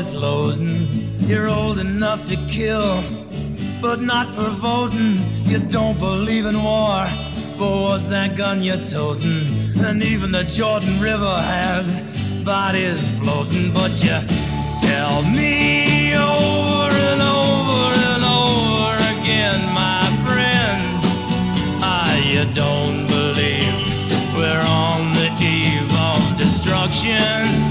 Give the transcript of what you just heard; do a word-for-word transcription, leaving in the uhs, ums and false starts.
bullets loading. You're old enough to kill, but not for voting. You don't believe in war, but what's that gun you're toting? And even the Jordan River has bodies floating. But you tell me over and over and over again, my friend, ah, you don't believe we're on the eve of destruction.